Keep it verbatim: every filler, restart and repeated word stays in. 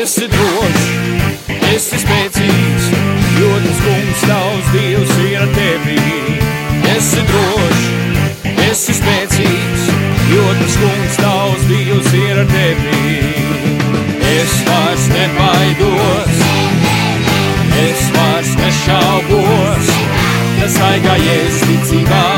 esi drošs, esi spēcīgs, jo tas kungs tavs Dievs ir ar tevi. Esi drošs, esi spēcīgs, jo tas kungs tavs Dievs ir ar tevi. Es vairs nebaidos, es vairs nešaubos, tas aigājies ticībā.